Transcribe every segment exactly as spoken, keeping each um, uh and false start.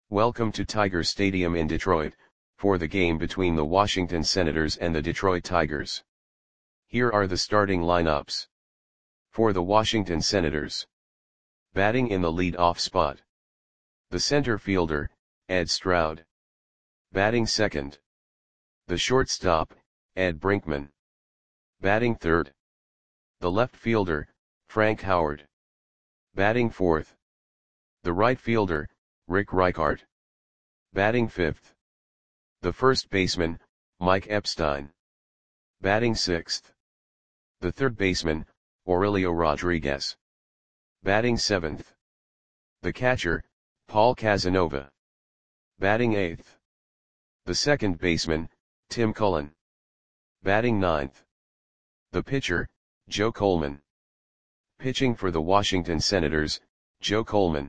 Welcome to Tiger Stadium in Detroit, for the game between the Washington Senators and the Detroit Tigers. Here are the starting lineups. For the Washington Senators. Batting in the lead-off spot. The center fielder, Ed Stroud. Batting second. The shortstop, Ed Brinkman. Batting third. The left fielder, Frank Howard. Batting fourth. The right fielder, Rick Reichart. Batting fifth. The first baseman, Mike Epstein. Batting sixth. The third baseman, Aurelio Rodriguez. Batting seventh. The catcher, Paul Casanova. Batting eighth. The second baseman, Tim Cullen. Batting ninth. The pitcher, Joe Coleman. Pitching for the Washington Senators, Joe Coleman.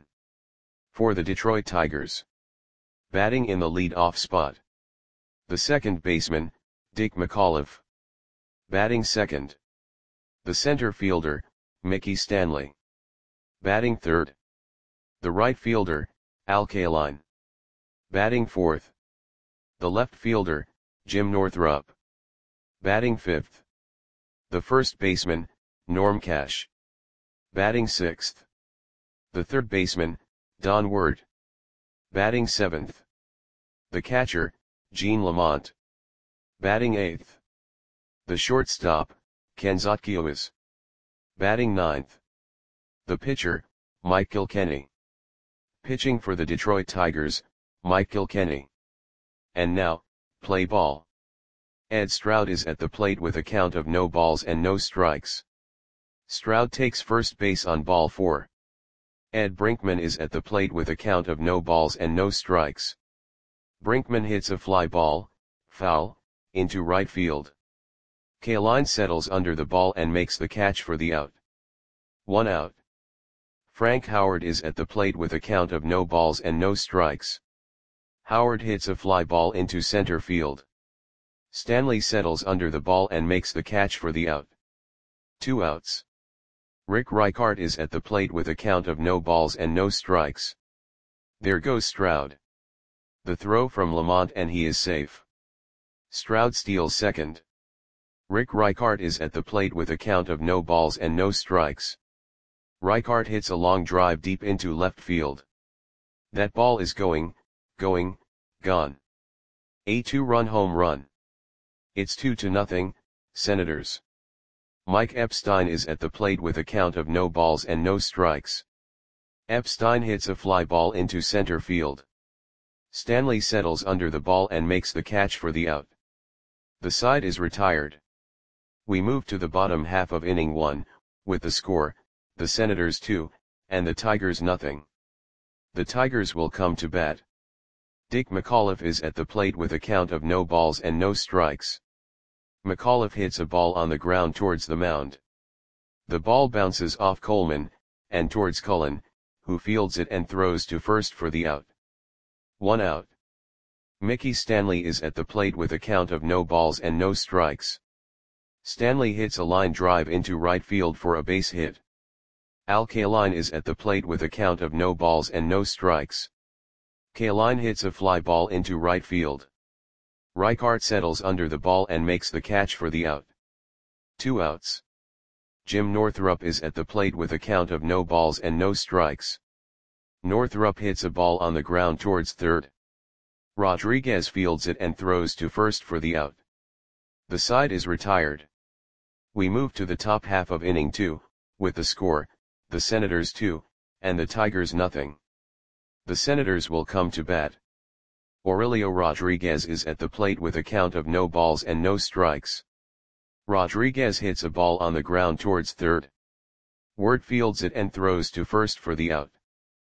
For the Detroit Tigers. Batting in the lead-off spot. The second baseman, Dick McAuliffe. Batting second. The center fielder, Mickey Stanley. Batting third. The right fielder, Al Kaline. Batting fourth. The left fielder, Jim Northrup. Batting fifth. The first baseman, Norm Cash. Batting sixth. The third baseman, Don Ward. Batting seventh. The catcher, Gene Lamont. Batting eighth. The shortstop, Ken Zotkiewicz. Batting ninth. The pitcher, Mike Kilkenny. Pitching for the Detroit Tigers, Mike Kilkenny. And now, play ball. Ed Stroud is at the plate with a count of no balls and no strikes. Stroud takes first base on ball four. Ed Brinkman is at the plate with a count of no balls and no strikes. Brinkman hits a fly ball, foul, into right field. Kaline settles under the ball and makes the catch for the out. One out. Frank Howard is at the plate with a count of no balls and no strikes. Howard hits a fly ball into center field. Stanley settles under the ball and makes the catch for the out. Two outs. Rick Reichart is at the plate with a count of no balls and no strikes. There goes Stroud. The throw from Lamont and he is safe. Stroud steals second. Rick Reichart is at the plate with a count of no balls and no strikes. Reichart hits a long drive deep into left field. That ball is going, going, gone. A two-run home run. It's two to nothing, Senators. Mike Epstein is at the plate with a count of no balls and no strikes. Epstein hits a fly ball into center field. Stanley settles under the ball and makes the catch for the out. The side is retired. We move to the bottom half of inning one, with the score, the Senators two, and the Tigers nothing. The Tigers will come to bat. Dick McAuliffe is at the plate with a count of no balls and no strikes. McAuliffe hits a ball on the ground towards the mound. The ball bounces off Coleman, and towards Cullen, who fields it and throws to first for the out. One out. Mickey Stanley is at the plate with a count of no balls and no strikes. Stanley hits a line drive into right field for a base hit. Al Kaline is at the plate with a count of no balls and no strikes. Kaline hits a fly ball into right field. Reichart settles under the ball and makes the catch for the out. Two outs. Jim Northrup is at the plate with a count of no balls and no strikes. Northrup hits a ball on the ground towards third. Rodriguez fields it and throws to first for the out. The side is retired. We move to the top half of inning two, with the score, the Senators two, and the Tigers nothing. The Senators will come to bat. Aurelio Rodriguez is at the plate with a count of no balls and no strikes. Rodriguez hits a ball on the ground towards third. Ward fields it and throws to first for the out.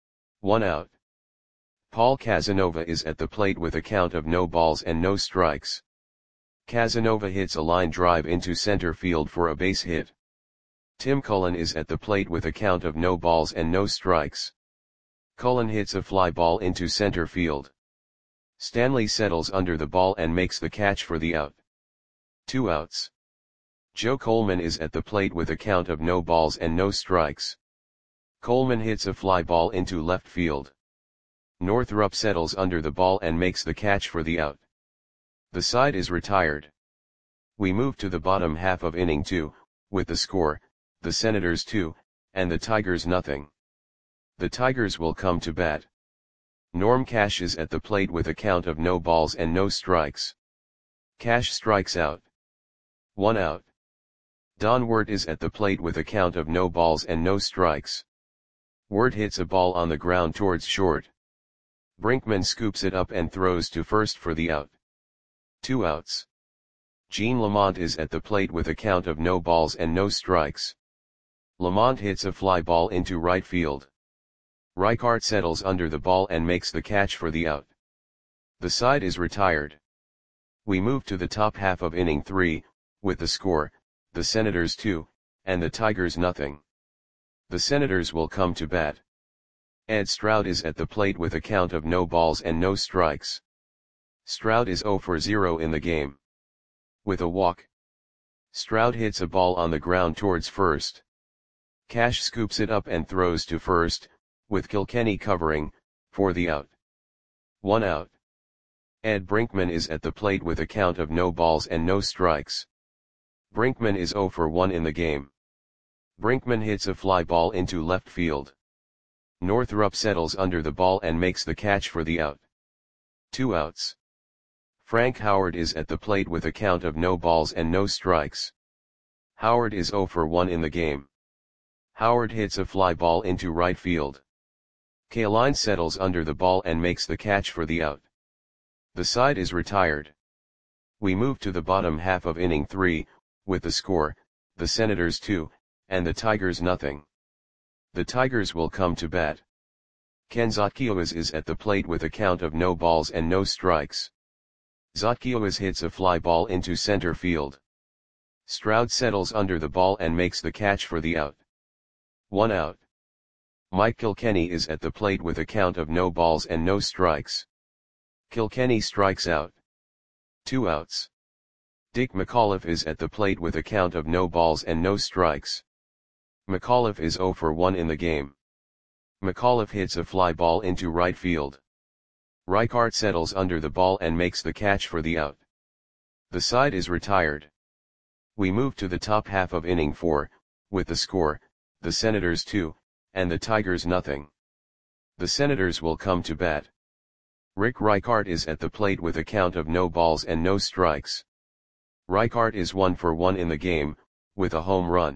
One out. Paul Casanova is at the plate with a count of no balls and no strikes. Casanova hits a line drive into center field for a base hit. Tim Cullen is at the plate with a count of no balls and no strikes. Cullen hits a fly ball into center field. Stanley settles under the ball and makes the catch for the out. Two outs. Joe Coleman is at the plate with a count of no balls and no strikes. Coleman hits a fly ball into left field. Northrup settles under the ball and makes the catch for the out. The side is retired. We move to the bottom half of inning two, with the score, the Senators two, and the Tigers nothing. The Tigers will come to bat. Norm Cash is at the plate with a count of no balls and no strikes. Cash strikes out. One out. Don Wirt is at the plate with a count of no balls and no strikes. Wirt hits a ball on the ground towards short. Brinkman scoops it up and throws to first for the out. Two outs. Gene Lamont is at the plate with a count of no balls and no strikes. Lamont hits a fly ball into right field. Reichart settles under the ball and makes the catch for the out. The side is retired. We move to the top half of inning three, with the score, the Senators two, and the Tigers nothing. The Senators will come to bat. Ed Stroud is at the plate with a count of no balls and no strikes. Stroud is zero for zero in the game. With a walk, Stroud hits a ball on the ground towards first. Cash scoops it up and throws to first, with Kilkenny covering, for the out. One out. Ed Brinkman is at the plate with a count of no balls and no strikes. Brinkman is zero for one in the game. Brinkman hits a fly ball into left field. Northrup settles under the ball and makes the catch for the out. Two outs. Frank Howard is at the plate with a count of no balls and no strikes. Howard is zero for one in the game. Howard hits a fly ball into right field. Kaline settles under the ball and makes the catch for the out. The side is retired. We move to the bottom half of inning three, with the score, the Senators two, and the Tigers nothing. The Tigers will come to bat. Ken Zotkiewicz is at the plate with a count of no balls and no strikes. Zotkiewicz hits a fly ball into center field. Stroud settles under the ball and makes the catch for the out. One out. Mike Kilkenny is at the plate with a count of no balls and no strikes. Kilkenny strikes out. Two outs. Dick McAuliffe is at the plate with a count of no balls and no strikes. McAuliffe is zero for one in the game. McAuliffe hits a fly ball into right field. Reichart settles under the ball and makes the catch for the out. The side is retired. We move to the top half of inning four, with the score, the Senators two, and the Tigers nothing. The Senators will come to bat. Rick Reichart is at the plate with a count of no balls and no strikes. Reichart is one for one in the game, with a home run.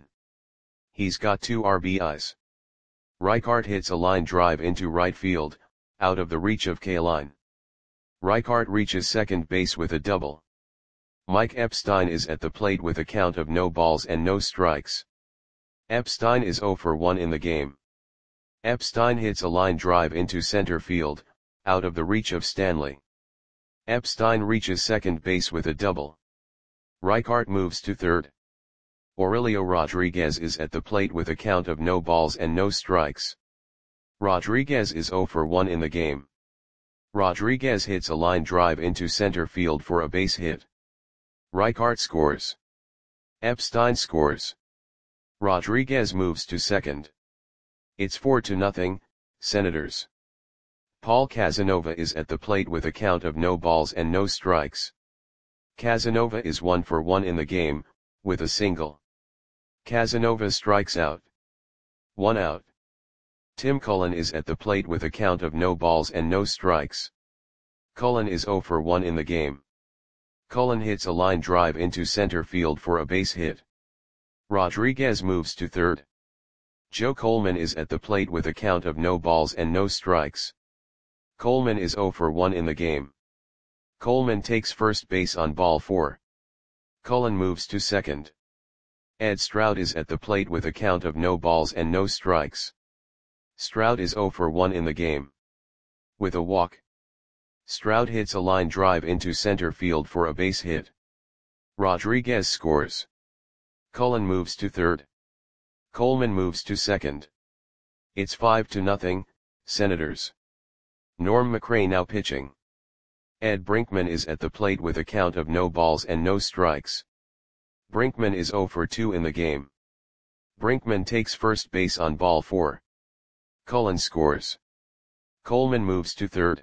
He's got two R B Is. Reichart hits a line drive into right field, out of the reach of Kaline. Reichart reaches second base with a double. Mike Epstein is at the plate with a count of no balls and no strikes. Epstein is zero for one in the game. Epstein hits a line drive into center field, out of the reach of Stanley. Epstein reaches second base with a double. Reichart moves to third. Aurelio Rodriguez is at the plate with a count of no balls and no strikes. Rodriguez is zero for one in the game. Rodriguez hits a line drive into center field for a base hit. Reichart scores. Epstein scores. Rodriguez moves to second. It's four to nothing, Senators. Paul Casanova is at the plate with a count of no balls and no strikes. Casanova is one for one in the game, with a single. Casanova strikes out. One out. Tim Cullen is at the plate with a count of no balls and no strikes. Cullen is zero for one in the game. Cullen hits a line drive into center field for a base hit. Rodriguez moves to third. Joe Coleman is at the plate with a count of no balls and no strikes. Coleman is zero for one in the game. Coleman takes first base on ball four. Cullen moves to second. Ed Stroud is at the plate with a count of no balls and no strikes. Stroud is zero for one in the game. With a walk, Stroud hits a line drive into center field for a base hit. Rodriguez scores. Cullen moves to third. Coleman moves to second. It's five to nothing, Senators. Norm McRae now pitching. Ed Brinkman is at the plate with a count of no balls and no strikes. Brinkman is zero for two in the game. Brinkman takes first base on ball four. Cullen scores. Coleman moves to third.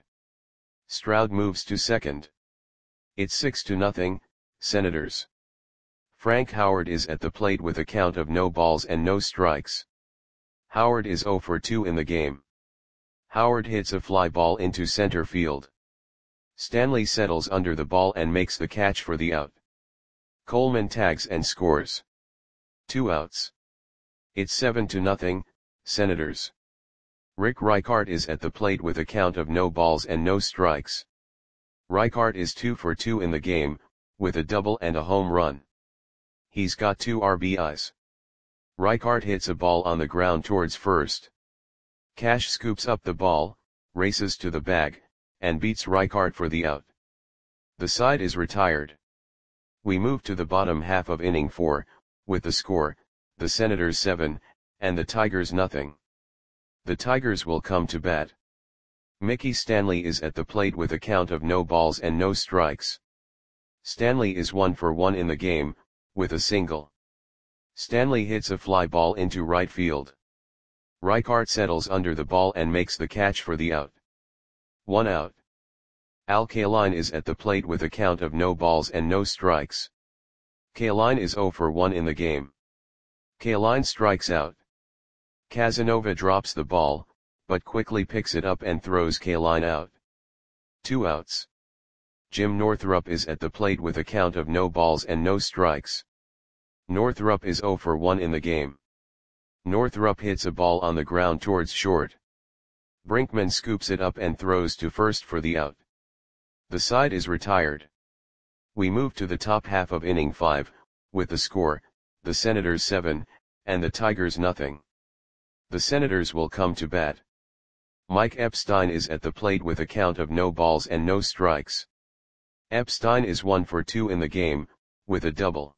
Stroud moves to second. It's six to nothing, Senators. Frank Howard is at the plate with a count of no balls and no strikes. Howard is zero for two in the game. Howard hits a fly ball into center field. Stanley settles under the ball and makes the catch for the out. Coleman tags and scores. Two outs. It's seven to nothing, Senators. Rick Reichart is at the plate with a count of no balls and no strikes. Reichart is two for two in the game, with a double and a home run. He's got two R B Is. Reichart hits a ball on the ground towards first. Cash scoops up the ball, races to the bag, and beats Reichart for the out. The side is retired. We move to the bottom half of inning four, with the score, the Senators seven, and the Tigers nothing. The Tigers will come to bat. Mickey Stanley is at the plate with a count of no balls and no strikes. Stanley is one for one in the game, with a single. Stanley hits a fly ball into right field. Reichart settles under the ball and makes the catch for the out. One out. Al Kaline is at the plate with a count of no balls and no strikes. Kaline is zero for one in the game. Kaline strikes out. Casanova drops the ball, but quickly picks it up and throws Kaline out. Two outs. Jim Northrup is at the plate with a count of no balls and no strikes. Northrup is zero for one in the game. Northrup hits a ball on the ground towards short. Brinkman scoops it up and throws to first for the out. The side is retired. We move to the top half of inning five, with the score, the Senators seven, and the Tigers nothing. The Senators will come to bat. Mike Epstein is at the plate with a count of no balls and no strikes. Epstein is one for two in the game, with a double.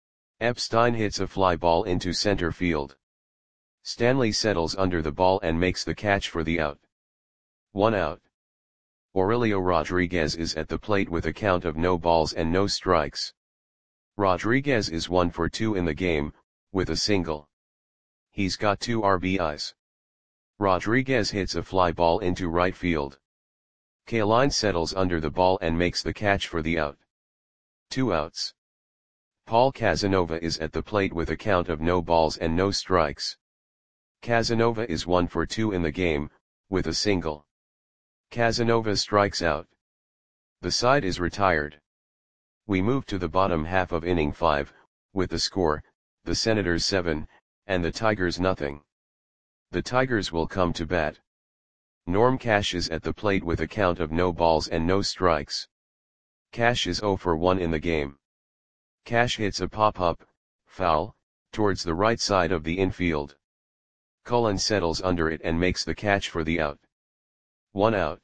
Epstein hits a fly ball into center field. Stanley settles under the ball and makes the catch for the out. One out. Aurelio Rodriguez is at the plate with a count of no balls and no strikes. Rodriguez is one for two in the game, with a single. He's got two R B Is. Rodriguez hits a fly ball into right field. Kaline settles under the ball and makes the catch for the out. Two outs. Paul Casanova is at the plate with a count of no balls and no strikes. Casanova is one for two in the game, with a single. Casanova strikes out. The side is retired. We move to the bottom half of inning five, with the score, the Senators seven, and the Tigers nothing. The Tigers will come to bat. Norm Cash is at the plate with a count of no balls and no strikes. Cash is zero for one in the game. Cash hits a pop-up, foul, towards the right side of the infield. Cullen settles under it and makes the catch for the out. One out.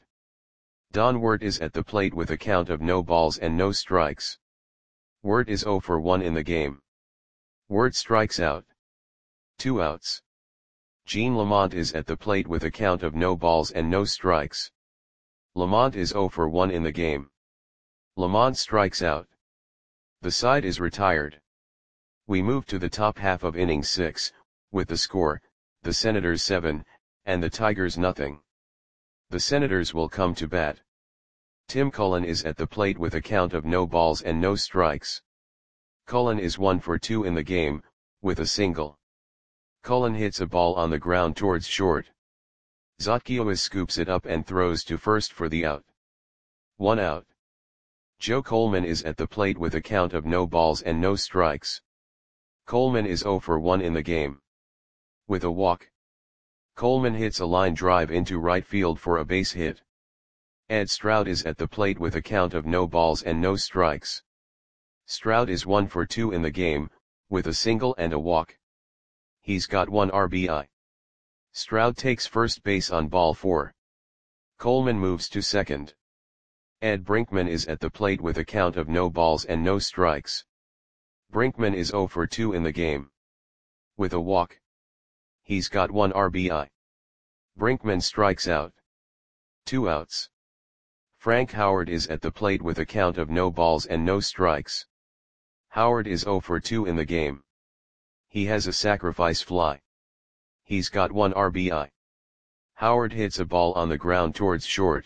Don Wirt is at the plate with a count of no balls and no strikes. Wirt is zero for one in the game. Wirt strikes out. Two outs. Gene Lamont is at the plate with a count of no balls and no strikes. Lamont is zero for one in the game. Lamont strikes out. The side is retired. We move to the top half of inning six, with the score, the Senators seven, and the Tigers nothing. The Senators will come to bat. Tim Cullen is at the plate with a count of no balls and no strikes. Cullen is one for two in the game, with a single. Cullen hits a ball on the ground towards short. Zotkiewicz scoops it up and throws to first for the out. One out. Joe Coleman is at the plate with a count of no balls and no strikes. Coleman is zero for one in the game. With a walk. Coleman hits a line drive into right field for a base hit. Ed Stroud is at the plate with a count of no balls and no strikes. Stroud is one for two in the game, with a single and a walk. He's got one R B I. Stroud takes first base on ball four. Coleman moves to second. Ed Brinkman is at the plate with a count of no balls and no strikes. Brinkman is zero for two in the game. With a walk. He's got one R B I. Brinkman strikes out. Two outs. Frank Howard is at the plate with a count of no balls and no strikes. Howard is zero for two in the game. He has a sacrifice fly. He's got one R B I. Howard hits a ball on the ground towards short.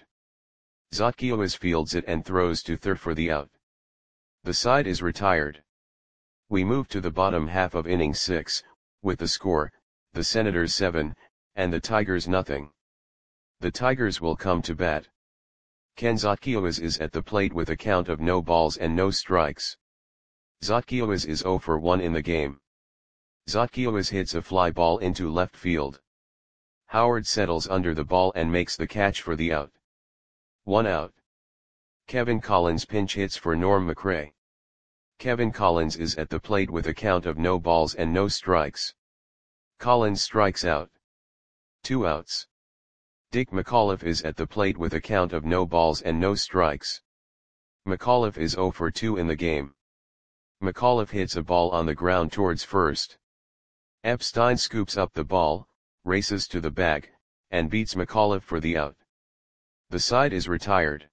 Zotkiewicz fields it and throws to third for the out. The side is retired. We move to the bottom half of inning six, with the score, the Senators seven, and the Tigers nothing. The Tigers will come to bat. Ken Zotkiewicz is at the plate with a count of no balls and no strikes. Zotkiewicz is zero for one in the game. Zotkiewicz hits a fly ball into left field. Howard settles under the ball and makes the catch for the out. One out. Kevin Collins pinch hits for Norm McRae. Kevin Collins is at the plate with a count of no balls and no strikes. Collins strikes out. Two outs. Dick McAuliffe is at the plate with a count of no balls and no strikes. McAuliffe is zero for two in the game. McAuliffe hits a ball on the ground towards first. Epstein scoops up the ball, races to the bag, and beats McAuliffe for the out. The side is retired.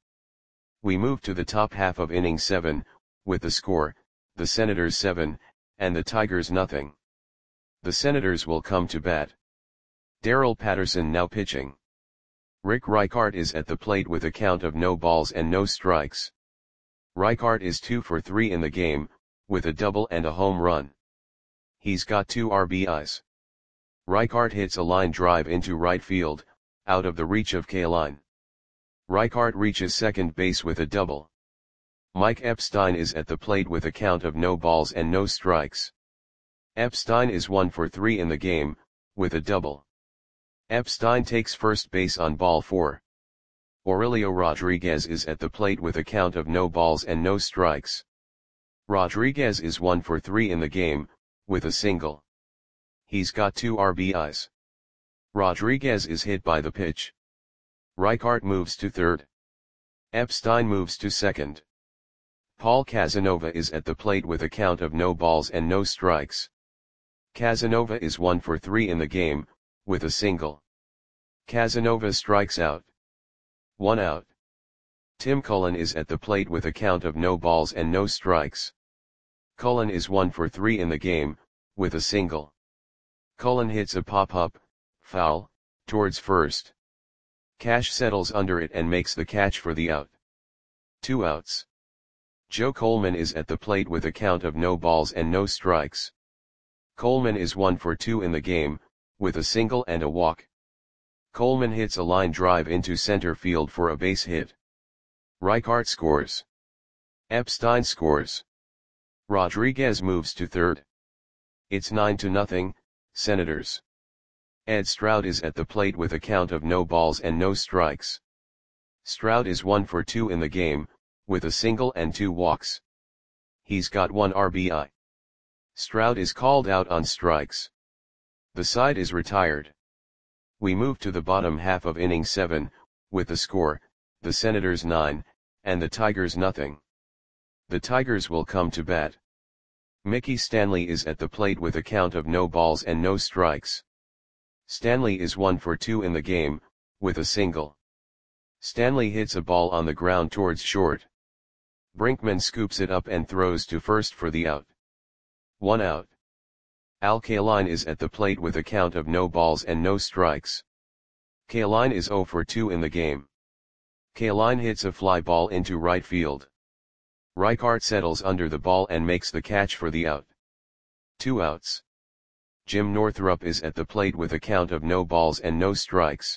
We move to the top half of inning seven, with the score, the Senators seven, and the Tigers nothing. The Senators will come to bat. Darrell Patterson now pitching. Rick Reichart is at the plate with a count of no balls and no strikes. Reichart is two for three in the game, with a double and a home run. He's got two R B Is. Reichart hits a line drive into right field, out of the reach of Kaline. Reichart reaches second base with a double. Mike Epstein is at the plate with a count of no balls and no strikes. Epstein is one for three in the game, with a double. Epstein takes first base on ball four. Aurelio Rodriguez is at the plate with a count of no balls and no strikes. Rodriguez is one for three in the game, with a single. He's got two R B Is. Rodriguez is hit by the pitch. Reichart moves to third. Epstein moves to second. Paul Casanova is at the plate with a count of no balls and no strikes. Casanova is one for three in the game, with a single. Casanova strikes out. One out. Tim Cullen is at the plate with a count of no balls and no strikes. Cullen is one for three in the game, with a single. Cullen hits a pop-up, foul, towards first. Cash settles under it and makes the catch for the out. Two outs. Joe Coleman is at the plate with a count of no balls and no strikes. Coleman is one for two in the game, with a single and a walk. Coleman hits a line drive into center field for a base hit. Reichart scores. Epstein scores. Rodriguez moves to third. It's nine to nothing, Senators. Ed Stroud is at the plate with a count of no balls and no strikes. Stroud is one for two in the game, with a single and two walks. He's got one R B I. Stroud is called out on strikes. The side is retired. We move to the bottom half of inning seven, with the score, the Senators nine, and the Tigers nothing. The Tigers will come to bat. Mickey Stanley is at the plate with a count of no balls and no strikes. Stanley is one for two in the game, with a single. Stanley hits a ball on the ground towards short. Brinkman scoops it up and throws to first for the out. One out. Al Kaline is at the plate with a count of no balls and no strikes. Kaline is zero for two in the game. Kaline hits a fly ball into right field. Reichart settles under the ball and makes the catch for the out. Two outs. Jim Northrup is at the plate with a count of no balls and no strikes.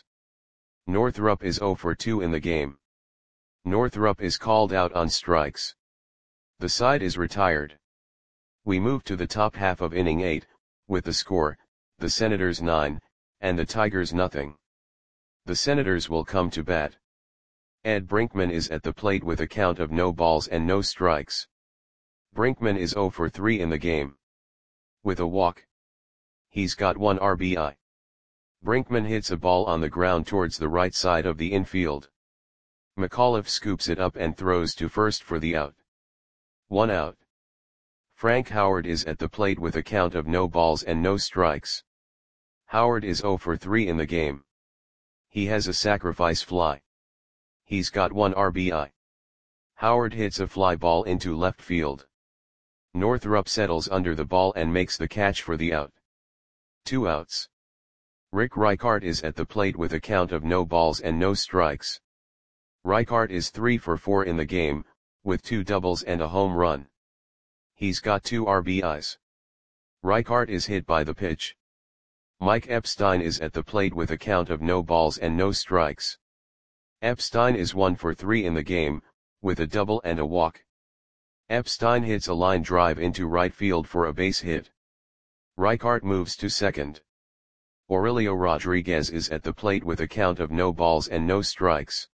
Northrup is zero for two in the game. Northrup is called out on strikes. The side is retired. We move to the top half of inning eight, with the score, the Senators nine, and the Tigers nothing. The Senators will come to bat. Ed Brinkman is at the plate with a count of no balls and no strikes. Brinkman is zero for three in the game. With a walk. He's got one R B I. Brinkman hits a ball on the ground towards the right side of the infield. McAuliffe scoops it up and throws to first for the out. One out. Frank Howard is at the plate with a count of no balls and no strikes. Howard is zero for three in the game. He has a sacrifice fly. He's got one R B I. Howard hits a fly ball into left field. Northrup settles under the ball and makes the catch for the out. Two outs. Rick Reichart is at the plate with a count of no balls and no strikes. Reichart is three for four in the game, with two doubles and a home run. He's got two R B Is. Reichart is hit by the pitch. Mike Epstein is at the plate with a count of no balls and no strikes. Epstein is one for three in the game, with a double and a walk. Epstein hits a line drive into right field for a base hit. Reichart moves to second. Aurelio Rodriguez is at the plate with a count of no balls and no strikes.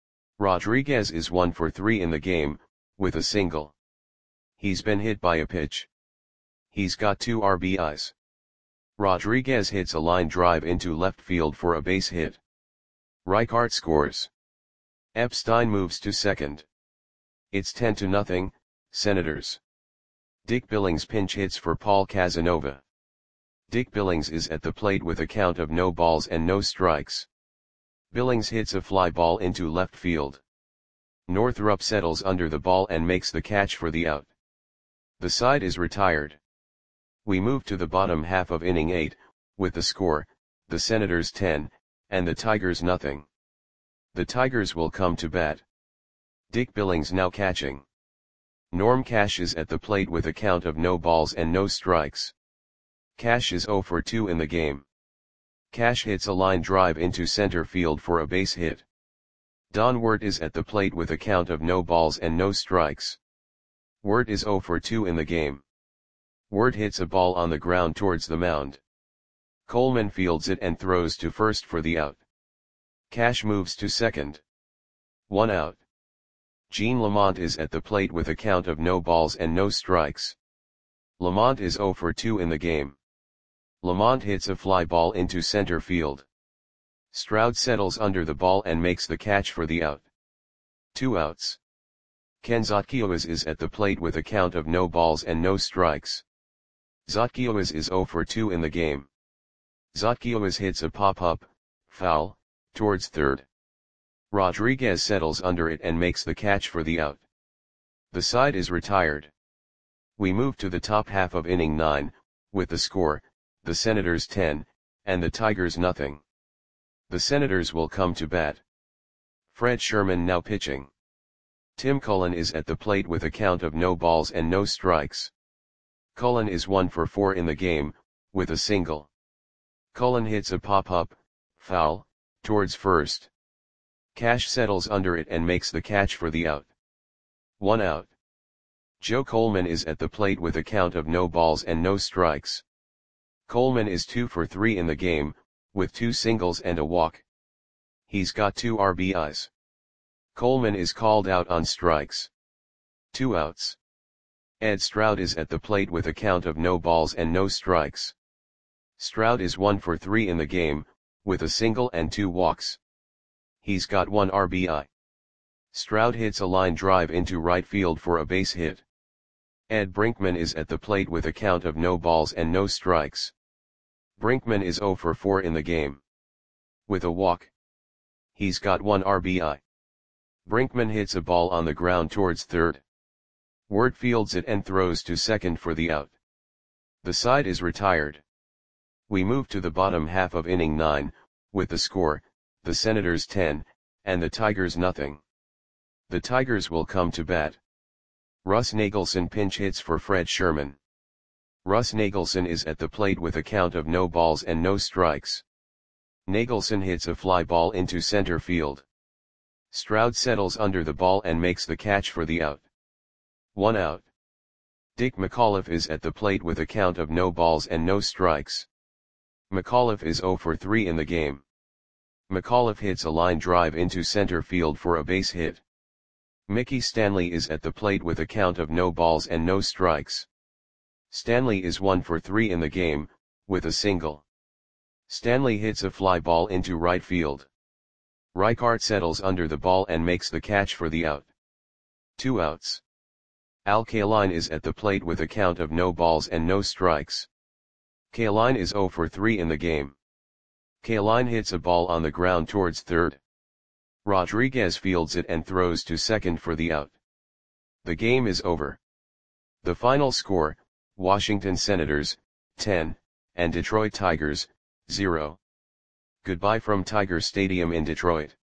Rodriguez is one for three in the game, with a single. He's been hit by a pitch. He's got two R B Is. Rodriguez hits a line drive into left field for a base hit. Reichart scores. Epstein moves to second. It's ten to nothing, Senators. Dick Billings pinch hits for Paul Casanova. Dick Billings is at the plate with a count of no balls and no strikes. Billings hits a fly ball into left field. Northrup settles under the ball and makes the catch for the out. The side is retired. We move to the bottom half of inning eight, with the score, the Senators ten, and the Tigers nothing. The Tigers will come to bat. Dick Billings now catching. Norm Cash is at the plate with a count of no balls and no strikes. Cash is zero for two in the game. Cash hits a line drive into center field for a base hit. Don Wirt is at the plate with a count of no balls and no strikes. Wirt is zero for two in the game. Wirt hits a ball on the ground towards the mound. Coleman fields it and throws to first for the out. Cash moves to second. One out. Gene Lamont is at the plate with a count of no balls and no strikes. Lamont is zero for two in the game. Lamont hits a fly ball into center field. Stroud settles under the ball and makes the catch for the out. Two outs. Ken Zotkiewicz is at the plate with a count of no balls and no strikes. Zotkiewicz is zero for two in the game. Zotkiewicz hits a pop-up, foul, towards third. Rodriguez settles under it and makes the catch for the out. The side is retired. We move to the top half of inning nine, with the score, the Senators ten, and the Tigers nothing. The Senators will come to bat. Fred Sherman now pitching. Tim Cullen is at the plate with a count of no balls and no strikes. Cullen is one for four in the game, with a single. Cullen hits a pop-up, foul, towards first. Cash settles under it and makes the catch for the out. One out. Joe Coleman is at the plate with a count of no balls and no strikes. Coleman is two for three in the game, with two singles and a walk. He's got two R B Is. Coleman is called out on strikes. Two outs. Ed Stroud is at the plate with a count of no balls and no strikes. Stroud is one for three in the game, with a single and two walks. He's got one R B I. Stroud hits a line drive into right field for a base hit. Ed Brinkman is at the plate with a count of no balls and no strikes. Brinkman is zero for four in the game. With a walk. He's got one R B I. Brinkman hits a ball on the ground towards third. Wirt fields it and throws to second for the out. The side is retired. We move to the bottom half of inning nine, with the score, the Senators ten, and the Tigers nothing. The Tigers will come to bat. Russ Nagelson pinch hits for Fred Sherman. Russ Nagelson is at the plate with a count of no balls and no strikes. Nagelson hits a fly ball into center field. Stroud settles under the ball and makes the catch for the out. One out. Dick McAuliffe is at the plate with a count of no balls and no strikes. McAuliffe is zero for three in the game. McAuliffe hits a line drive into center field for a base hit. Mickey Stanley is at the plate with a count of no balls and no strikes. Stanley is one for three in the game, with a single. Stanley hits a fly ball into right field. Reichart settles under the ball and makes the catch for the out. Two outs. Al Kaline is at the plate with a count of no balls and no strikes. Kaline is zero for three in the game. Kaline hits a ball on the ground towards third. Rodriguez fields it and throws to second for the out. The game is over. The final score, Washington Senators, ten, and Detroit Tigers, zero. Goodbye from Tiger Stadium in Detroit.